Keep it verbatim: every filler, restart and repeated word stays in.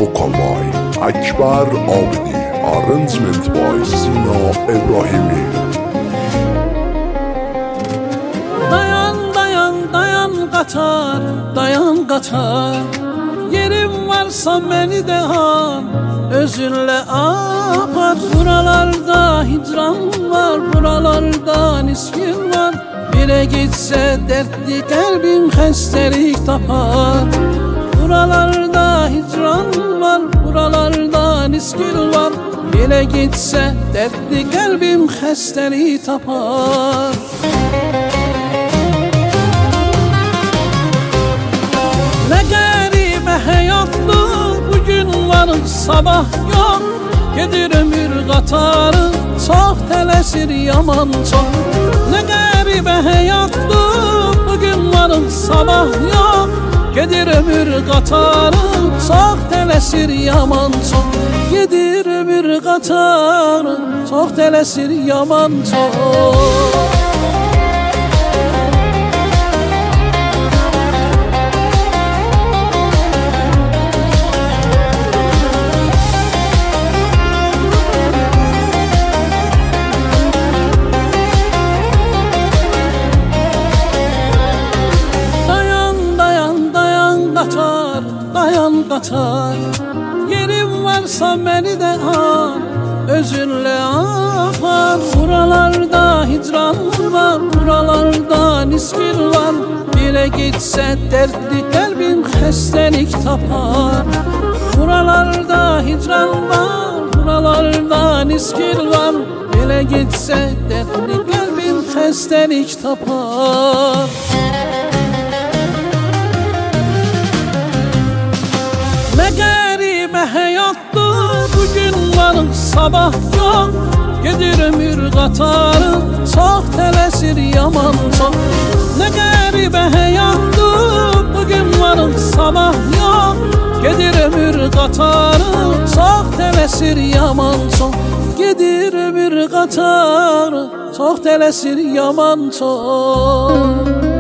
Muqammay, Akbar Abdi, Arrangement by Sina Ebrahimi. Dayan dayan dayan Qatar, dayan Qatar. Yerim varsa beni de al, özünle apar. Buralarda hicran var, buralarda niskin var. Bire gitse dertli kalbim xəstəlik tapar. Buralarda hicran var, buralarda niskin var. Bire gitse dertli kalbim xəstəlik tapar. Ne garibə həyatdır, bugün var sabah yok. Gedir ömür qatarı, çox tələsir yaman çox. Ne garibə həyatdır, bugün var sabah yok. Gedir ömür qatarı, çox tələsir yaman çox. Gedir ömür qatarı, çox tələsir yaman çox. Qatar, dayan Qatar. Yerim varsa beni de al, özünle apar. Buralarda hicran var, buralarda niskin var. Bire gitse dertli kalbim xəstəlik tapar. Buralarda hicran var, buralarda niskin var. Bire gitse dertli kalbim xəstəlik tapar. Ne garibə həyatdır, bugün var sabah yok. Gedir ömür qatarı, çox tələsir yaman çox. Ne garibə həyatdır, bugün var sabah yok. Gedir ömür qatarı, çox tələsir yaman çox. Gedir ömür qatarı, çox tələsir yaman çox.